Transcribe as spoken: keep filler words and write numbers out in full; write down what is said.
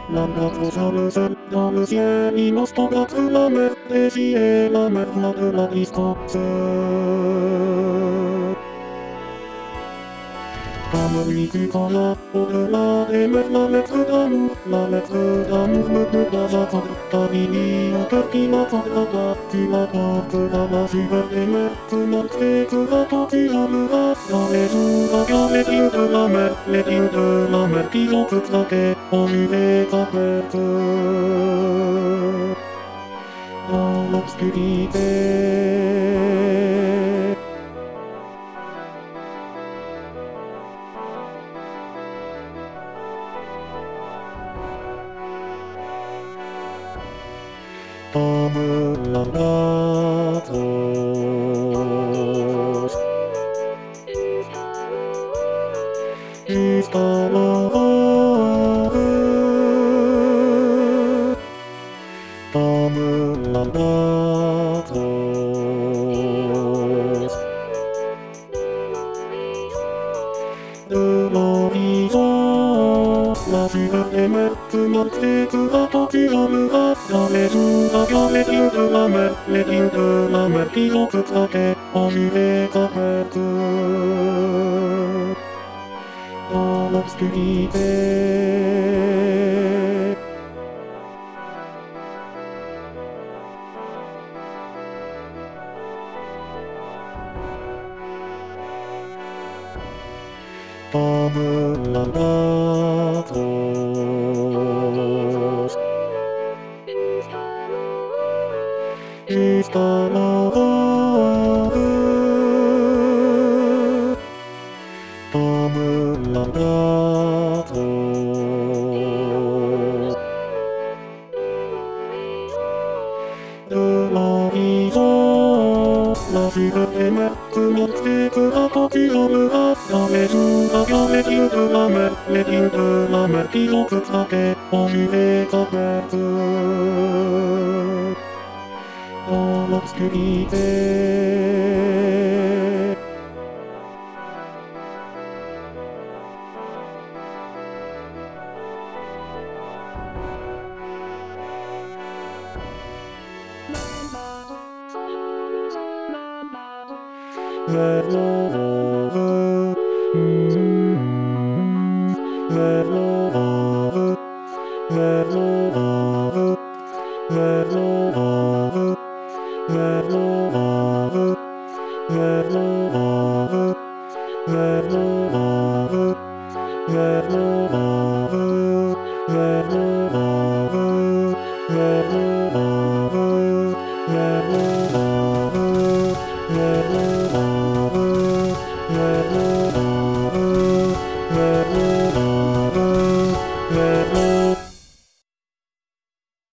なんだと寒さ、どうしえにの人がつらめてしえらめなるなりそつ。カムイクから俺らでめられつだむられつだむむくだざとったりにおかきなとらがきらとくらばしがでめつなくてつがとちあるがやれずがやれきゅうらめれきゅうらめきぞくだけおじれかけつどうもつくりてたむらなとしたらたむらなとうろいぞらしがでめつまってつがとちあるがやれずがやれきゅうらめれきゅうらめきぞくだけおじれかけつどうもつくりてたむらなとしたらたむらなとうろいぞらしがでめつまってつがとちあるがやれずがやれきゅうらめれきゅうらめきぞくだけおじれかけつどうもつくりてレローブレローブレローブレローブレローブレローブレローブレローブレロ